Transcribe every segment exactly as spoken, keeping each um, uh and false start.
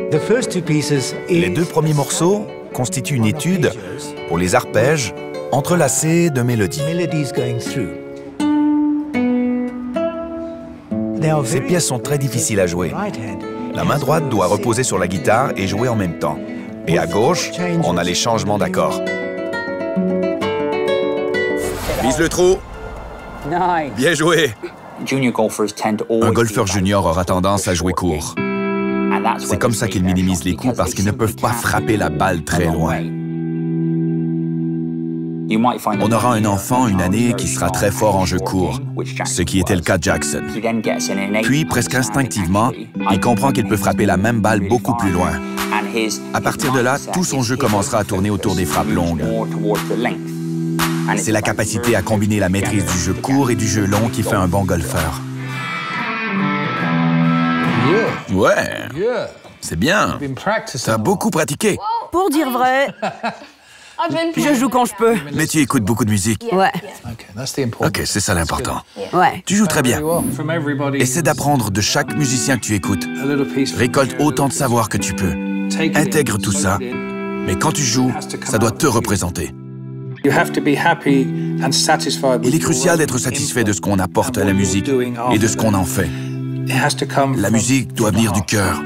Les deux premiers morceaux constituent une étude pour les arpèges entrelacés de mélodies. Ces pièces sont très difficiles à jouer. La main droite doit reposer sur la guitare et jouer en même temps. Et à gauche, on a les changements d'accords. Vise le trou. Bien joué. Un golfeur junior aura tendance à jouer court. C'est comme ça qu'ils minimisent les coups parce qu'ils ne peuvent pas frapper la balle très loin. On aura un enfant une année qui sera très fort en jeu court, ce qui était le cas de Jackson. Puis, presque instinctivement, il comprend qu'il peut frapper la même balle beaucoup plus loin. À partir de là, tout son jeu commencera à tourner autour des frappes longues. C'est la capacité à combiner la maîtrise du jeu court et du jeu long qui fait un bon golfeur. Ouais, c'est bien. T'as beaucoup pratiqué. Pour dire vrai, je joue quand je peux. Mais tu écoutes beaucoup de musique. Ouais. Ok, c'est ça l'important. Ouais. Tu joues très bien. Essaie d'apprendre de chaque musicien que tu écoutes. Récolte autant de savoir que tu peux. Intègre tout ça. Mais quand tu joues, ça doit te représenter. Il est crucial d'être satisfait de ce qu'on apporte à la musique et de ce qu'on en fait. La musique doit venir du cœur.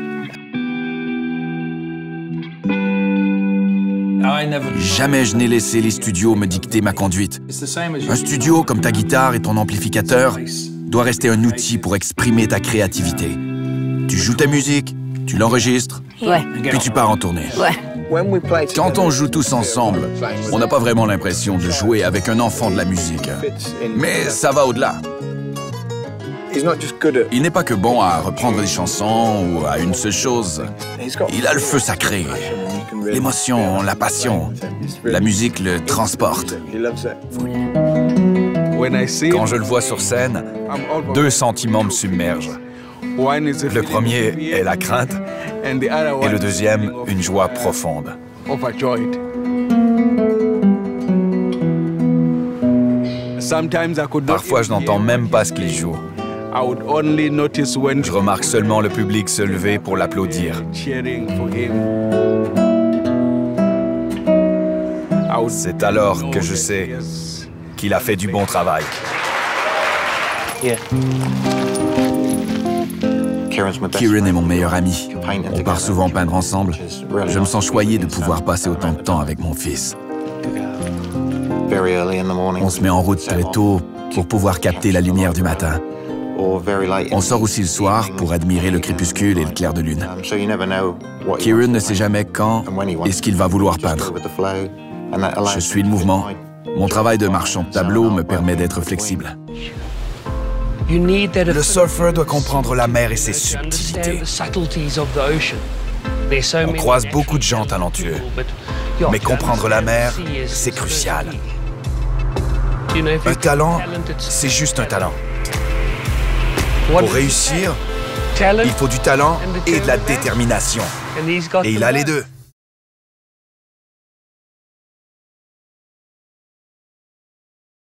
Jamais je n'ai laissé les studios me dicter ma conduite. Un studio, comme ta guitare et ton amplificateur, doit rester un outil pour exprimer ta créativité. Tu joues ta musique, tu l'enregistres, Ouais. puis tu pars en tournée. Ouais. Quand on joue tous ensemble, on n'a pas vraiment l'impression de jouer avec un enfant de la musique. Mais ça va au-delà. Il n'est pas que bon à reprendre des chansons ou à une seule chose. Il a le feu sacré, l'émotion, la passion. La musique le transporte. Quand je le vois sur scène, deux sentiments me submergent. Le premier est la crainte et le deuxième, une joie profonde. Parfois, je n'entends même pas ce qu'il joue. Je remarque seulement le public se lever pour l'applaudir. C'est alors que je sais qu'il a fait du bon travail. Kieran est mon meilleur ami. On part souvent peindre ensemble. Je me sens choyé de pouvoir passer autant de temps avec mon fils. On se met en route très tôt pour pouvoir capter la lumière du matin. On sort aussi le soir pour admirer le crépuscule et le clair de lune. Kieran ne sait jamais quand et ce qu'il va vouloir peindre. Je suis le mouvement. Mon travail de marchand de tableau me permet d'être flexible. Le surfeur doit comprendre la mer et ses subtilités. On croise beaucoup de gens talentueux, mais comprendre la mer, c'est crucial. Un talent, c'est juste un talent. Pour réussir, il faut du talent et de la détermination. Et il a les deux.